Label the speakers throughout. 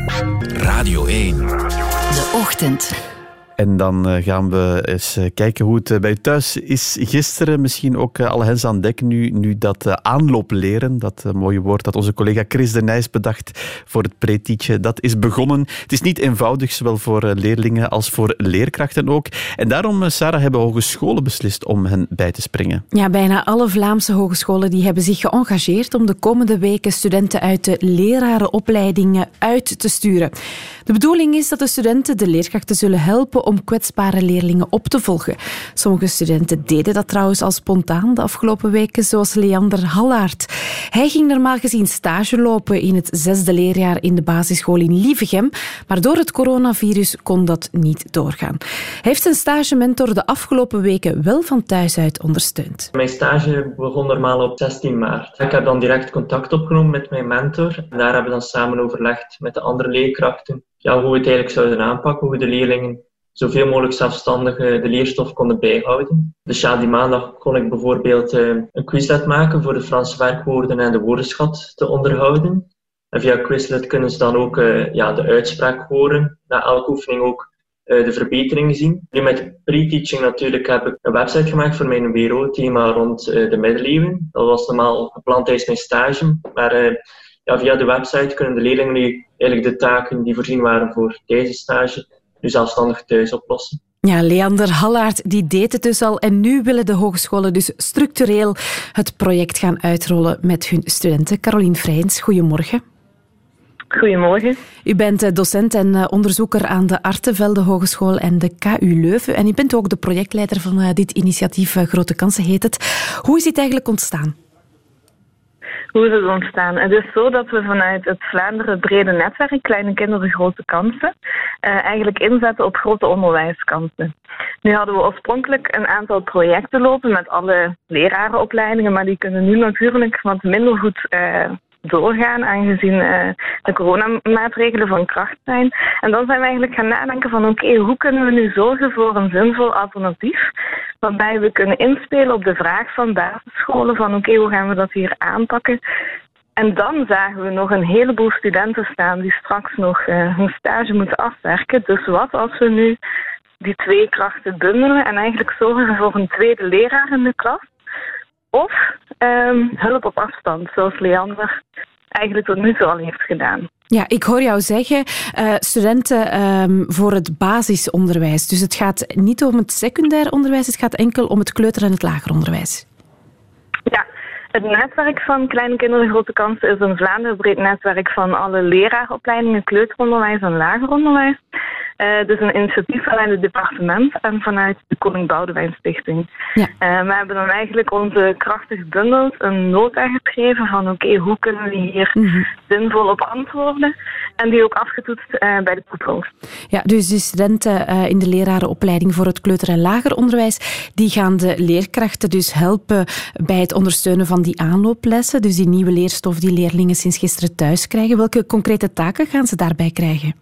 Speaker 1: Radio 1.
Speaker 2: De ochtend.
Speaker 3: En dan gaan we eens kijken hoe het bij u thuis is gisteren. Misschien ook alle hens aan dek nu dat aanloopleren, dat mooie woord dat onze collega Chris de Nijs bedacht voor het pre-teachen, dat is begonnen. Het is niet eenvoudig, zowel voor leerlingen als voor leerkrachten ook. En daarom, Sarah, hebben hogescholen beslist om hen bij te springen.
Speaker 4: Ja, bijna alle Vlaamse hogescholen die hebben zich geëngageerd om de komende weken studenten uit de lerarenopleidingen uit te sturen. De bedoeling is dat de studenten de leerkrachten zullen helpen om kwetsbare leerlingen op te volgen. Sommige studenten deden dat trouwens al spontaan de afgelopen weken, zoals Leander Hallaert. Hij ging normaal gezien stage lopen in het 6e leerjaar in de basisschool in Lievegem, maar door het coronavirus kon dat niet doorgaan. Hij heeft zijn stagementor de afgelopen weken wel van thuis uit ondersteund.
Speaker 5: Mijn stage begon normaal op 16 maart. Ik heb dan direct contact opgenomen met mijn mentor. En daar hebben we dan samen overlegd met de andere leerkrachten hoe we het eigenlijk zouden aanpakken, hoe we de leerlingen zoveel mogelijk zelfstandig de leerstof konden bijhouden. Dus die maandag kon ik bijvoorbeeld een Quizlet maken voor de Franse werkwoorden en de woordenschat te onderhouden. En via Quizlet kunnen ze dan ook de uitspraak horen, na elke oefening ook de verbeteringen zien. Nu met pre-teaching natuurlijk heb ik een website gemaakt voor mijn WRO-thema rond de middeleeuwen. Dat was normaal gepland tijdens mijn stage, maar via de website kunnen de leerlingen nu eigenlijk de taken die voorzien waren voor deze stage nu zelfstandig thuis oplossen.
Speaker 4: Ja, Leander Hallaert die deed het dus al en nu willen de hogescholen dus structureel het project gaan uitrollen met hun studenten. Caroline Vrijns, goedemorgen.
Speaker 6: Goedemorgen.
Speaker 4: U bent docent en onderzoeker aan de Artevelde Hogeschool en de KU Leuven. En u bent ook de projectleider van dit initiatief Grote Kansen heet het. Hoe is dit eigenlijk ontstaan?
Speaker 6: Hoe is het ontstaan? Het is zo dat we vanuit het Vlaanderen brede netwerk Kleine Kinderen Grote Kansen eigenlijk inzetten op grote onderwijskansen. Nu hadden we oorspronkelijk een aantal projecten lopen met alle lerarenopleidingen, maar die kunnen nu natuurlijk wat minder goed doorgaan, aangezien de coronamaatregelen van kracht zijn. En dan zijn we eigenlijk gaan nadenken van hoe kunnen we nu zorgen voor een zinvol alternatief, waarbij we kunnen inspelen op de vraag van basisscholen van hoe gaan we dat hier aanpakken. En dan zagen we nog een heleboel studenten staan die straks nog hun stage moeten afwerken. Dus wat als we nu die twee krachten bundelen en eigenlijk zorgen voor een tweede leraar in de klas? Of hulp op afstand, zoals Leander eigenlijk tot nu toe al heeft gedaan.
Speaker 4: Ja, ik hoor jou zeggen, studenten voor het basisonderwijs. Dus het gaat niet om het secundair onderwijs, het gaat enkel om het kleuter- en het lager onderwijs. Ja.
Speaker 6: Het netwerk van Kleine Kinderen Grote Kansen is een Vlaanderen breed netwerk van alle leraaropleidingen, kleuteronderwijs en lager onderwijs. Het is een initiatief vanuit het departement en vanuit de Koning Boudewijn Stichting. Ja. We hebben dan eigenlijk onze krachten gebundeld, een nota geschreven van hoe kunnen we hier zinvol op antwoorden en die ook afgetoetst bij de proefhoofd.
Speaker 4: Ja, dus de studenten in de lerarenopleiding voor het kleuter- en lager onderwijs, die gaan de leerkrachten dus helpen bij het ondersteunen van die aanlooplessen, dus die nieuwe leerstof die leerlingen sinds gisteren thuis krijgen. Welke concrete taken gaan ze daarbij krijgen?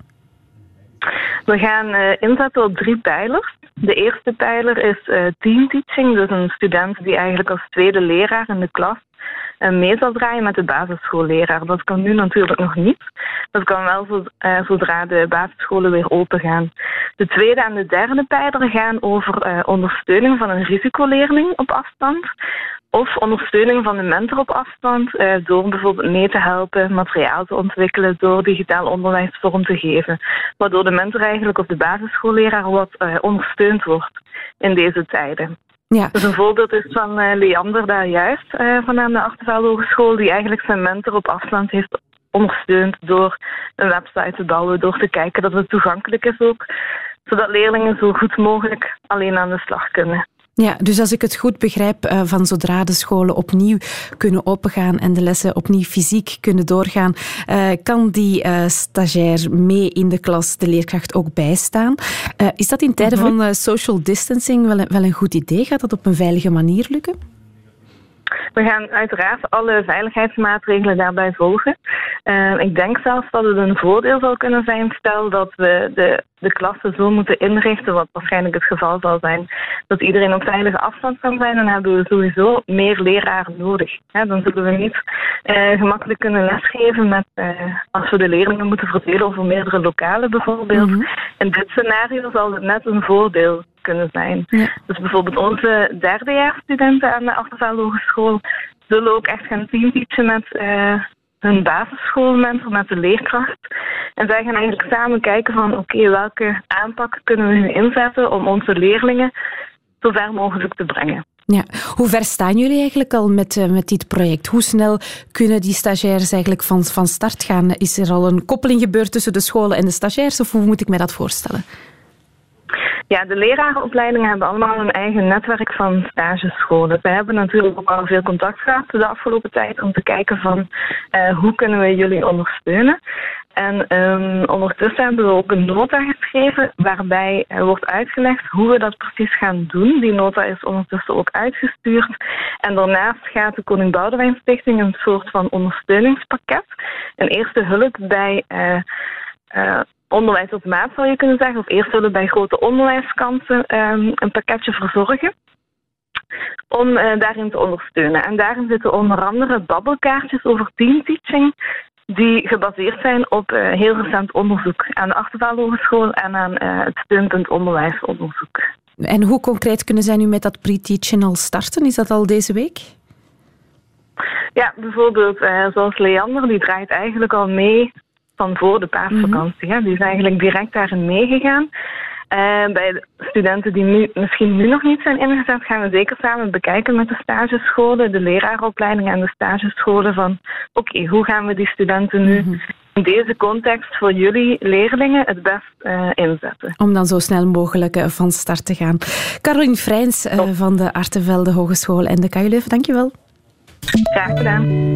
Speaker 6: We gaan inzetten op 3 pijlers. De eerste pijler is teamteaching, dus een student die eigenlijk als tweede leraar in de klas mee zal draaien met de basisschoolleraar. Dat kan nu natuurlijk nog niet. Dat kan wel zodra de basisscholen weer open gaan. De tweede en de derde pijler gaan over ondersteuning van een risicoleerling op afstand. Of ondersteuning van de mentor op afstand door bijvoorbeeld mee te helpen, materiaal te ontwikkelen, door digitaal onderwijs vorm te geven. Waardoor de mentor eigenlijk of de basisschoolleraar wat ondersteund wordt in deze tijden. Ja. Dus een voorbeeld is van Leander daar juist vanuit de Artevelde Hogeschool, die eigenlijk zijn mentor op afstand heeft ondersteund door een website te bouwen, door te kijken dat het toegankelijk is ook, zodat leerlingen zo goed mogelijk alleen aan de slag kunnen.
Speaker 4: Ja, dus als ik het goed begrijp, van zodra de scholen opnieuw kunnen opengaan en de lessen opnieuw fysiek kunnen doorgaan, kan die stagiair mee in de klas de leerkracht ook bijstaan. Is dat in tijden van social distancing wel een goed idee? Gaat dat op een veilige manier lukken?
Speaker 6: We gaan uiteraard alle veiligheidsmaatregelen daarbij volgen. Ik denk zelfs dat het een voordeel zou kunnen zijn, stel dat we de klassen zo moeten inrichten, wat waarschijnlijk het geval zal zijn, dat iedereen op veilige afstand kan zijn, dan hebben we sowieso meer leraren nodig. Dan zullen we niet gemakkelijk kunnen lesgeven met, als we de leerlingen moeten verdelen over meerdere lokalen bijvoorbeeld. Mm-hmm. In dit scenario zal het net een voordeel kunnen zijn. Ja. Dus bijvoorbeeld onze derdejaarsstudenten aan de Achtervelde Hogeschool zullen ook echt gaan teamteachen met hun basisschoolmentor, met de leerkracht. En zij gaan eigenlijk samen kijken van oké, welke aanpak kunnen we nu inzetten om onze leerlingen zo ver mogelijk te brengen.
Speaker 4: Ja. Hoe ver staan jullie eigenlijk al met dit project? Hoe snel kunnen die stagiaires eigenlijk van start gaan? Is er al een koppeling gebeurd tussen de scholen en de stagiaires of hoe moet ik mij dat voorstellen?
Speaker 6: Ja, de lerarenopleidingen hebben allemaal een eigen netwerk van stagescholen. Wij hebben natuurlijk ook al veel contact gehad de afgelopen tijd om te kijken van hoe kunnen we jullie ondersteunen. En ondertussen hebben we ook een nota geschreven waarbij wordt uitgelegd hoe we dat precies gaan doen. Die nota is ondertussen ook uitgestuurd. En daarnaast gaat de Koning Boudewijn Stichting een soort van ondersteuningspakket. Een eerste hulp bij onderwijs op maat zou je kunnen zeggen. Of eerst zullen bij grote onderwijskansen een pakketje verzorgen om daarin te ondersteunen. En daarin zitten onder andere babbelkaartjes over teamteaching die gebaseerd zijn op heel recent onderzoek aan de Achtervelde Hogeschool en aan het steunpunt onderwijsonderzoek.
Speaker 4: En hoe concreet kunnen zij nu met dat pre-teachen al starten? Is dat al deze week? Ja,
Speaker 6: bijvoorbeeld zoals Leander, die draait eigenlijk al mee van voor de paasvakantie. Mm-hmm. Die is eigenlijk direct daarin meegegaan. Bij de studenten die misschien nu nog niet zijn ingezet, gaan we zeker samen bekijken met de stagescholen, de leraaropleidingen en de stagescholen van oké, hoe gaan we die studenten nu in deze context voor jullie leerlingen het best inzetten.
Speaker 4: Om dan zo snel mogelijk van start te gaan. Caroline Freins van de Achtervelde Hogeschool en de KU Leuven, dankjewel.
Speaker 6: Graag gedaan.